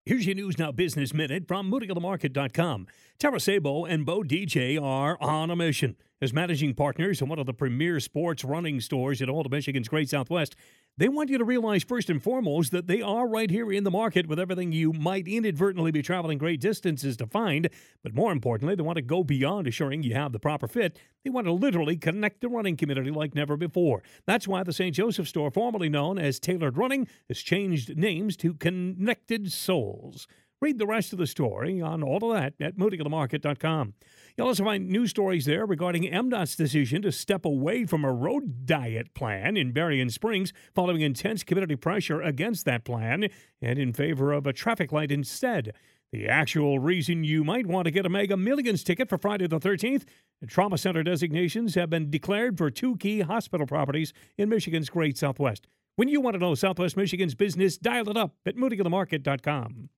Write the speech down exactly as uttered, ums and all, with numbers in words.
Here's your News Now Business Minute from moody on the market dot com. Tara Sabo and Bo D J are on a mission. As managing partners in one of the premier sports running stores in all of Michigan's Great Southwest, they want you to realize first and foremost that they are right here in the market with everything you might inadvertently be traveling great distances to find. But more importantly, they want to go beyond assuring you have the proper fit. They want to literally connect the running community like never before. That's why the Saint Joseph store, formerly known as Tailored Running, has changed names to Connected Souls. Read the rest of the story on all of that at moody on the market dot com. You'll also find news stories there regarding M DOT's decision to step away from a road diet plan in Berrien Springs following intense community pressure against that plan and in favor of a traffic light instead. The actual reason you might want to get a Mega Millions ticket for Friday the thirteenth, the trauma center designations have been declared for two key hospital properties in Michigan's Great Southwest. When you want to know Southwest Michigan's business, dial it up at moody on the market dot com.